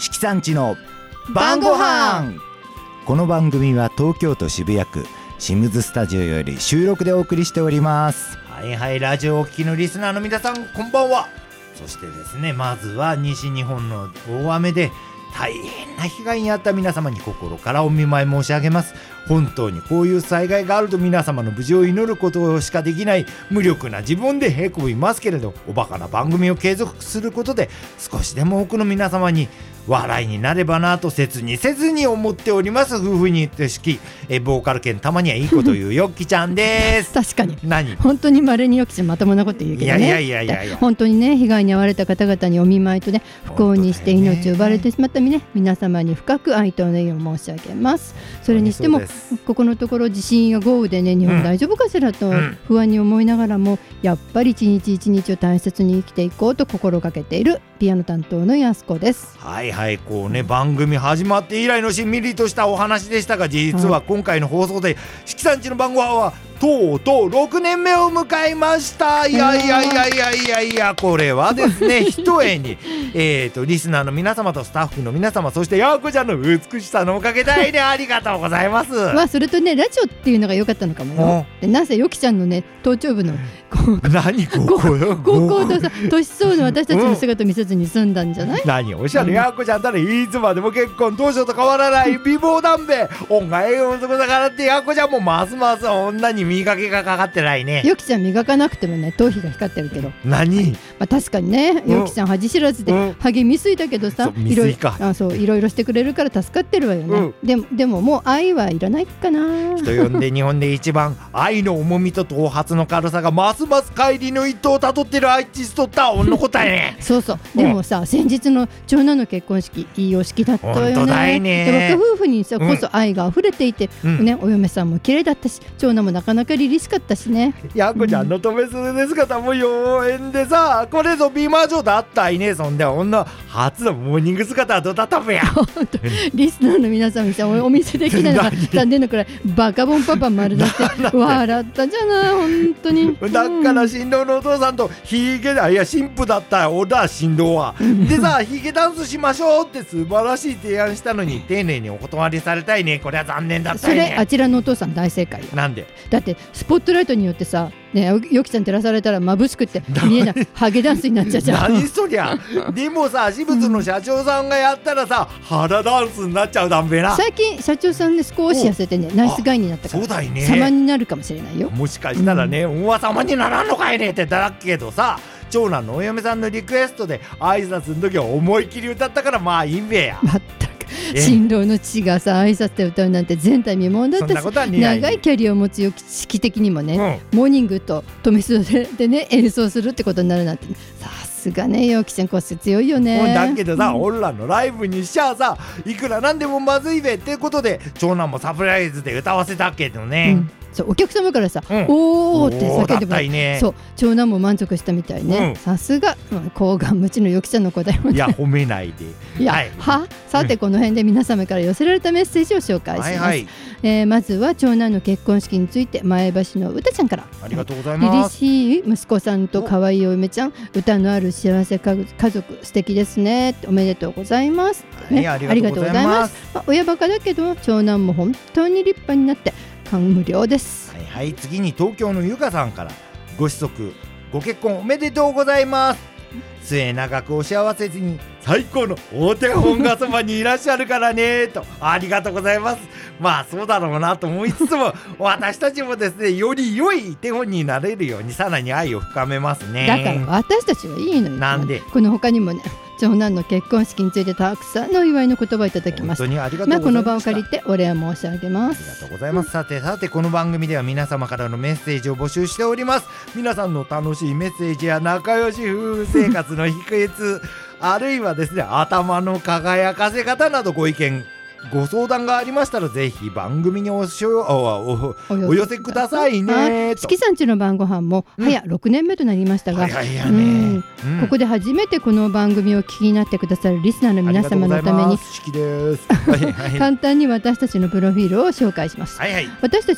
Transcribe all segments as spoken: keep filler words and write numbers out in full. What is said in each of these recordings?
四季さんちの晩ご飯。この番組は東京都渋谷区シムズスタジオより収録でお送りしております。はいはい、ラジオをお聞きのリスナーの皆さん、こんばんは。そしてですね、まずは西日本の大雨で大変な被害に遭った皆様に心からお見舞い申し上げます。本当にこういう災害があると皆様の無事を祈ることしかできない無力な自分でへこみますけれど、おバカな番組を継続することで少しでも多くの皆様に笑いになればなと切にせずに思っております。夫婦に言って式えボーカル兼たまにはいいこと言うよっきちゃんです確かに何本当に稀によっきちゃんまともなこと言うけどね。 いやいやいやいやいや、 本当にね、被害に遭われた方々にお見舞いとね、不幸にして命を奪われてしまったね、皆様に深く哀悼の意を申し上げます。それにしてもここのところ地震や豪雨でね、日本大丈夫かしらと不安に思いながらも、うん、やっぱり一日一日を大切に生きていこうと心がけているピアノ担当のやすこです。 はいはい、こうね、番組始まって以来のしんみりとしたお話でしたが、実は今回の放送で四季さんちの晩ご飯はとうとうろくねんめを迎えました。いやいやいやいやいやいや、これはですねひとえにえーとリスナーの皆様とスタッフの皆様、そしてやーこちゃんの美しさのおかげ大変ありがとうございますまあそれとね、ラジオっていうのが良かったのかもよ。でなぜよきちゃんのね、頭頂部の何高校よ高校とさ、年相の私たちの姿見せずに済んだんじゃない、うん、 何おっしゃる、やーこちゃんたらいつまでも結婚当初と変わらない美貌男べ音が笑顔の男だからって、やーこちゃんもますます女に磨きがかかってないね。 よきちゃん磨かなくてもね、頭皮が光ってるけど。 何、 まあ、確かにね、よきちゃん恥知らずで、うん、励みすいだけどさ、 いろいろあそういろいろしてくれるから助かってるわよね、うん、でもでももう愛はいらないかな。 人呼んで日本で一番愛の重みと頭髪の軽さがますます帰りの一途をたどってるアーティストだ女の子だねそうそう、でもさ、先日の長男の結婚式いいお式だったよね。 本当だいね。 で若夫婦にさこそ愛が溢れていて、うんね、お嫁さんも綺麗だったし、長男もなかなか凛々しかったしね。 やこちゃんの止めする姿も妖艶でさ、これぞ美魔女だったいね。そんで女初のモーニング姿はどうだったんやリスナーの皆さんにさ、お見せできないのが残念のくらいバカボンパパ丸出して笑ったじゃない本当に。 だから新郎のお父さんとヒゲだ、いや新婦だったよ俺だ新郎はでさ、ヒゲダンスしましょうって素晴らしい提案したのに丁寧にお断りされたいね。これは残念だったよね。 それあちらのお父さん大正解よ。 なんで？ だってスポットライトによってさね、よきちゃん照らされたら眩しくて見えないハゲダンスになっちゃうじゃん何そりゃでもさ、私物の社長さんがやったらさ、うん、腹ダンスになっちゃうだんべな。 最近社長さんね、少し痩せてね、ナイスガイになったから、 そうだいね、 様になるかもしれないよ。 もしかしたらね、うん、お様にならんのかいねってだらけどさ、長男のお嫁さんのリクエストで挨拶の時は思い切り歌ったからまあいいんべや。 まったく新郎の血がさ挨拶で歌うなんて前代未聞だったし、長いキャリアを持つよき式的にもね、うん、モーニングとトメスで、でね演奏するってことになるなんて、さすがねよきちゃんこう強いよね。 だけどさ、うん、俺らのライブにしちゃさ、いくらなんでもまずいべってことで長男もサプライズで歌わせたけどね、うん、 そうお客様からさ、うん、おーって叫んでもらって、 ね、 そう長男も満足したみたいね、さすが高顔無知のよきちゃんの子だよね。 いや褒めないでいや、はい、はさてこの辺で皆様から寄せられたメッセージを紹介します、はいはい、えー、まずは長男の結婚式について前橋のうたちゃんから。 ありがとうございます。 凛々しい息子さんと可愛いお嫁ちゃん、歌のある幸せ家族素敵ですね、おめでとうございます、ね、 はい、ありがとうございます。 まあ、親バカだけど長男も本当に立派になって感無量です。 はいはい、次に東京のゆかさんから、ご子息ご結婚おめでとうございます。末永くお幸せに最高のお手本がそばにいらっしゃるからねとありがとうございます。まあそうだろうなと思いつつも私たちもですね、より良い手本になれるようにさらに愛を深めますね。 だから私たちはいいのよ。 なんでこの他にもね、長男の結婚式についてたくさんのお祝いの言葉をいただきました。 本当にありがとうございました。まあ、 この場を借りてお礼を申し上げます。 ありがとうございます、うん、さてさてこの番組では皆様からのメッセージを募集しております。皆さんの楽しいメッセージや仲良し夫婦生活の秘訣あるいはですね、頭の輝かせ方などご意見ご相談がありましたらぜひ番組におしょおおお寄せくださいね。 四季さんちの晩ご飯も早ろくねんめとなりましたが、 早いやね、うんうん、ここで初めてこの番組を聞きになってくださるリスナーの皆様のために四季です、はいはい、 簡単に私たちのプロフィールを紹介します、 はいはい、 私たちは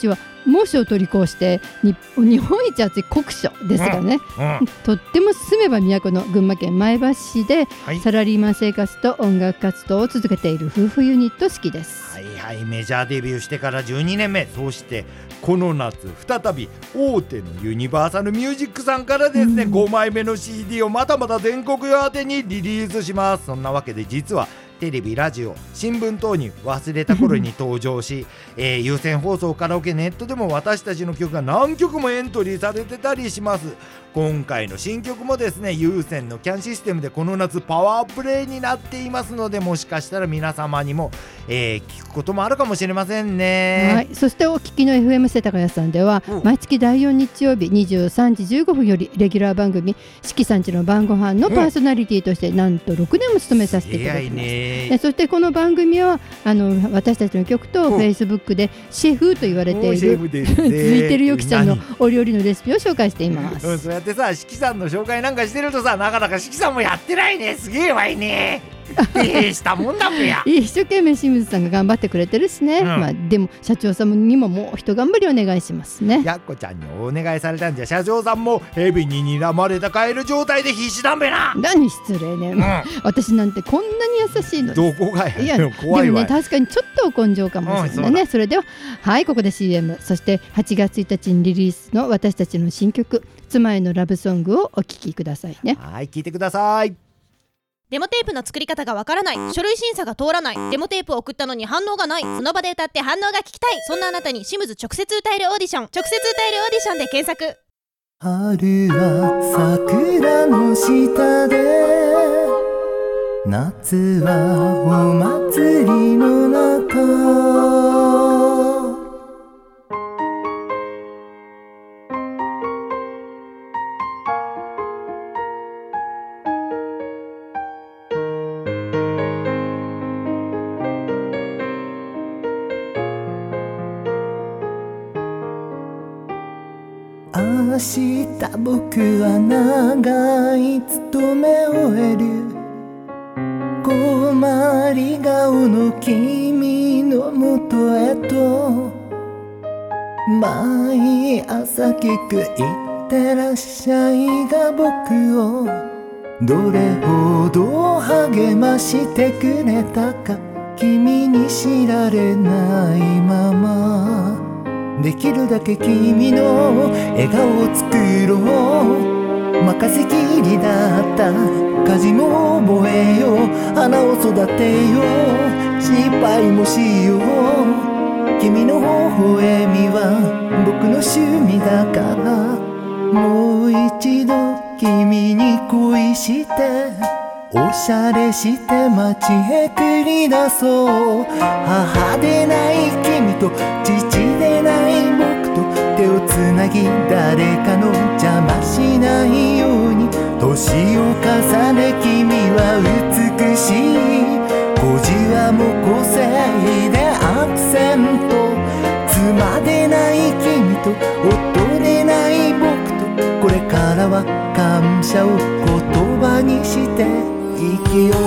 猛暑を取り越して日日本一暑い酷暑ですがね、うんうん、とっても住めば都の群馬県前橋市で、はい、サラリーマン生活と音楽活動を続けている夫婦ユニット式です。 はいはい、メジャーデビューしてからじゅうにねんめ、そしてこの夏再び大手のユニバーサルミュージックさんからですね、うん、ごまいめの シーディー をまたまた全国宛てにリリースします。そんなわけで実はテレビ、ラジオ、新聞等に忘れた頃に登場し、えー、有線放送、カラオケ、ネットでも私たちの曲が何曲もエントリーされてたりします。今回の新曲もですね、有線のキャンシステムでこの夏パワープレイになっていますので、もしかしたら皆様にも、えー、聞くこともあるかもしれませんね。 はい、そしてお聞きの エフエム 世田谷さんでは、うん、毎月だいよん日曜日にじゅうさんじじゅうごふんよりレギュラー番組四季さんちの晩ご飯のパーソナリティとして、うん、なんとろくねんも務めさせていただきます。ね、そしてこの番組はあの私たちの曲とフェイスブックでシェフと言われている、ね、続いてるよきちゃんのお料理のレシピを紹介しています。 うん、そうやってさ、四季さんの紹介なんかしてるとさ、なかなか四季さんもやってないね。すげえわいね。ええしたもんだべや。 一生懸命清水さんが頑張ってくれてるしね、うん、まあ、でも社長さんにももう一頑張りお願いしますね。 やっこちゃんにお願いされたんじゃ、社長さんもヘビに睨まれたカエル状態で必死だべな。 何失礼ね、うん、私なんてこんなに優しいのに。どこがや。いや怖いわ。でもね、確かにちょっと根性かもしれないね、うん、そ, それでははいここで シーエム、 そしてはちがつついたちにリリースの私たちの新曲妻へのラブソングをお聴きくださいね。 はい、聴いてください。 デモテープの作り方がわからない、書類審査が通らない、デモテープを送ったのに反応がない、その場で歌って反応が聞きたい、そんなあなたにシムズ直接歌えるオーディション、直接歌えるオーディションで検索。 春は桜の下で、夏はお祭りの中、明日僕は長い勤め終える、困り顔の君のもとへと毎朝聞くいってらっしゃいが僕をどれほど励ましてくれたか君に知られないまま、できるだけ君の笑顔を作ろう、任せきりだった家事も覚えよう、花を育てよう、失敗もしよう、君の微笑みは僕の趣味だから、もう一度君に恋しておしゃれして街へ繰り出そう、母でない君と父でない僕と手をつなぎ、誰かの邪魔しないように、年を重ね君は美しい、小じわも個性でアクセント、妻でない君と夫でない僕と、これからは感謝を言葉にして生きよ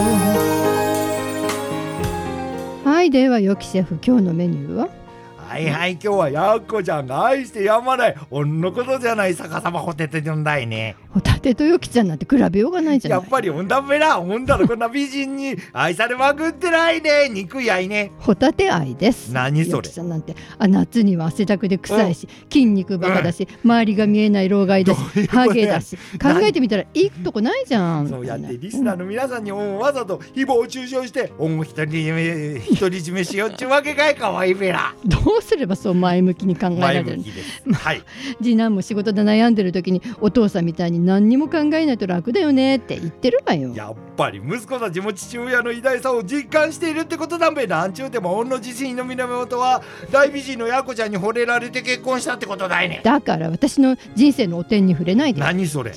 う。はい、ではよきシェフ、今日のメニューは？ はいはい、今日はやっこちゃんが愛してやまないおんのことじゃない逆さまホテテんだいね。 ホタテとよきちゃんなんて比べようがないじゃない。 やっぱりおんだめな、おんだらこんな美人に愛されまくってないね。憎い愛ね。 ホタテ愛です。 何それ。 よきちゃんなんてあ夏には汗だくで臭いし、うん、筋肉バカだし、うん、周りが見えない老害だし、ハゲだし、考えてみたらいいとこないじゃん。 そうやってリスナーの皆さんにわざと誹謗中傷しておんを独り占めしようっちゅうわけかい。かわいいべら。 どうすればそう前向きに考えられる。前向きです、はい、次男も仕事で悩んでる時にお父さんみたいに何にも考えないと楽だよねって言ってるわよ。 やっぱり息子たちも父親の偉大さを実感しているってことだべ。なんちゅうても御の自信の源は大美人のやこちゃんに惚れられて結婚したってことだいね。 だから私の人生の汚点に触れないで。 何それ。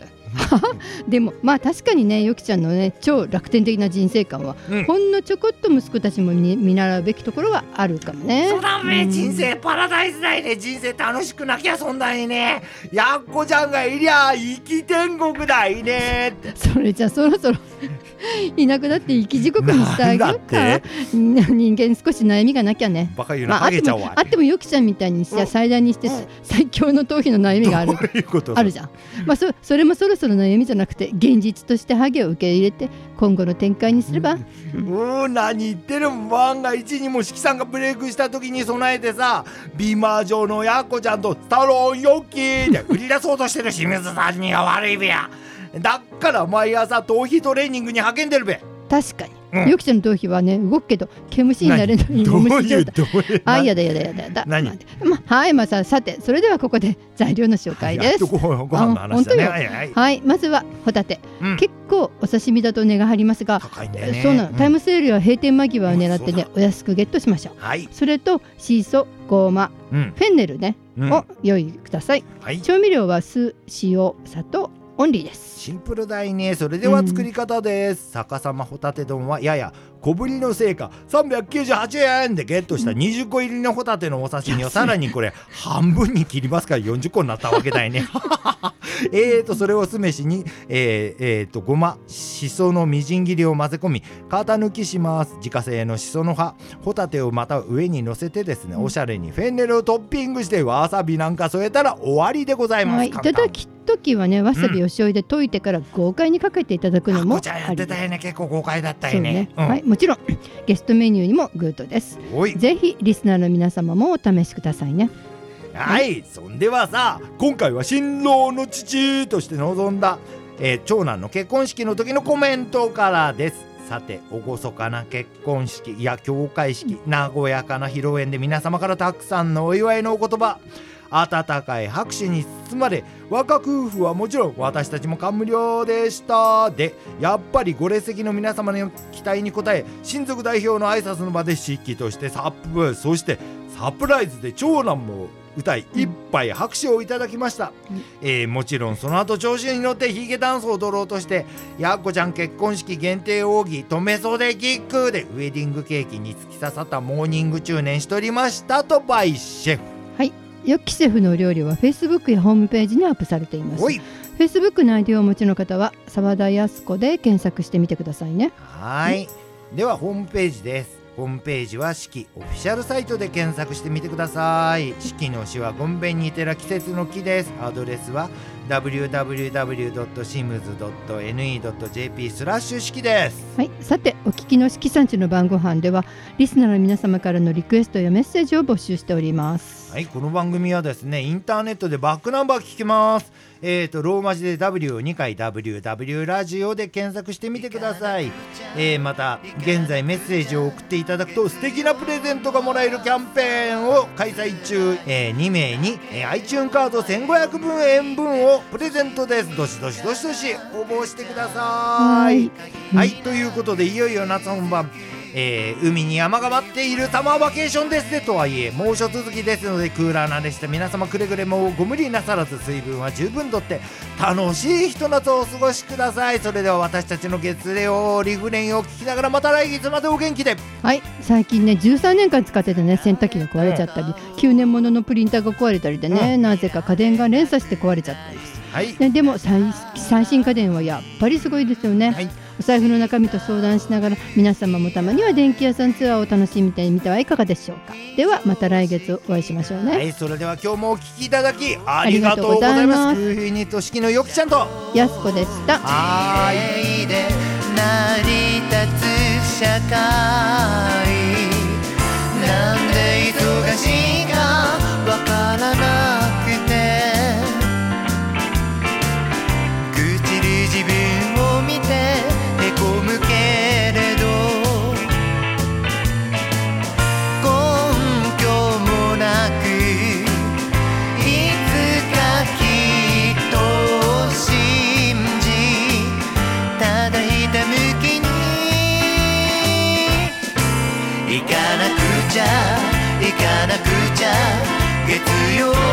でもまあ確かにね、よきちゃんのね超楽天的な人生観は、うん、ほんのちょこっと息子たちも見習うべきところはあるかもね。 そうだね、うん、人生パラダイスだいね。人生楽しくなきゃそんなにね。やっこちゃんがいりゃ生き天国だいね。 それじゃそろそろいなくなって生き地獄にしてあげるか。人間少し悩みがなきゃね。 バカ言うな、まあ、あってもあってもよきちゃんみたいに最大にして、うん、最強の頭皮の悩みがある。 どういうことあるじゃん。まあ、そ, それもそろそろ悩みじゃなくて現実としてハゲを受け入れて今後の展開にすれば。 うん、うん、何言ってる。万が一にもしきさんがブレイクした時に備えてさ、ビーマー上のやっこちゃんとスタローンヨッキーで売り出そうとしてる清水さんには悪いべや。だから毎朝頭皮トレーニングに励んでるべ。 確かに、うん、よきちゃんの頭皮はね動くけど毛虫になれない。 どういうどういうあ、やだやだやだやだ。 何、 まあ、はい、まあ、さ, さてそれではここで材料の紹介です。 ご飯の話だね。はいはい、 はい、まずはホタテ、うん、結構お刺身だと値が張りますが、 高いんだよね。 そうなの、タイムセールや閉店間際を狙ってね、うん、お安くゲットしましょう。 はい、 それとシソ、ゴマ、うん、フェンネルね、うん、を用意ください。はい、調味料は酢、塩、砂糖オンリーです。 シンプルだいね。それでは作り方です、うん、逆さまホタテ丼はやや小ぶりのせいかさんびゃくきゅうじゅうはちえんでゲットしたにじゅっこ入りのホタテのお刺身をさらにこれ半分に切りますからよんじゅっこになったわけだよね。えーとそれを酢飯に、えーえー、とごま、しそのみじん切りを混ぜ込み型抜きします。自家製のしその葉、ホタテをまた上に乗せてですね、おしゃれにフェンネルをトッピングしてわさびなんか添えたら終わりでございます。はい、 いただき時はねわさびを醤油で溶いてから豪快にかけていただくのもあり、 あこちゃんやってたよね。結構豪快だったよね。 ね、 うん、 はい、もちろんゲストメニューにもグッドです。ぜひリスナーの皆様もお試しくださいね。 はい、はい、そんではさ、今回は新郎の父として臨んだ、えー、長男の結婚式の時のコメントからです。さて、厳かな結婚式いや教会式、うん、和やかな披露宴で皆様からたくさんのお祝いのお言葉、温かい拍手に包まれ、若夫婦はもちろん私たちも感無量でした。で、やっぱりご列席の皆様の期待に応え、親族代表の挨拶の場で式としてサップ、そしてサプライズで長男も歌い、一杯拍手をいただきました、うん、えー、もちろんその後調子に乗ってヒゲダンスを踊ろうとして、やっこちゃん結婚式限定奥義止め袖キックでウェディングケーキに突き刺さったモーニング中年しとりましたとバイシェフ。 はい、よきシェフのお料理は Facebook やホームページにアップされています。 Facebook のアイディアをお持ちの方は澤田靖子で検索してみてくださいね。 はい、ではホームページです。ホームページは四季オフィシャルサイトで検索してみてください。四季の四はごんべんにてら季節の木です。アドレスは ダブリューダブリューダブリュードットシムズドットエヌイードットジェーピースラッシュ四季です。 はい、さてお聞きの四季さんちの晩ご飯ではリスナーの皆様からのリクエストやメッセージを募集しております。 はい、この番組はですねインターネットでバックナンバー聞きます。えーとローマ字で ダブリューに 回 ダブリューダブリュー ラジオで検索してみてください。えー、また現在メッセージを送っていただくと素敵なプレゼントがもらえるキャンペーンを開催中。えー、にめいに、えー、iTunes カードせんごひゃくえん分をプレゼントです。どしどしどしどし応募してください。はい、はい、ということでいよいよ夏本番、えー、海に山が待っているサマーバケーションですね。とはいえ猛暑続きですのでクーラー慣れした皆様くれぐれもご無理なさらず水分は十分とって楽しいひと夏をお過ごしください。それでは私たちの月曜リフレインを聞きながらまた来月までお元気で。 はい、最近ねじゅうさんねんかん使っててね洗濯機が壊れちゃったり、うん、きゅうねんもののプリンターが壊れたりでね、うん、なぜか家電が連鎖して壊れちゃったりです。はい、で, でも 最, 最新家電はやっぱりすごいですよね。はい、お財布の中身と相談しながら皆様もたまには電気屋さんツアーを楽しみてみてはいかがでしょうか。ではまた来月お会いしましょうね。 はい、それでは今日もお聞きいただきありがとうございます。夫婦ユニット四季のよきちゃんとやすこでした。 はーいで成り立つ社会なんで忙しいかわからなくて愚痴る自分を見てへこむけれど根拠もなくいつかきっと信じただひたむきに行かなくちゃ行かなくちゃ月曜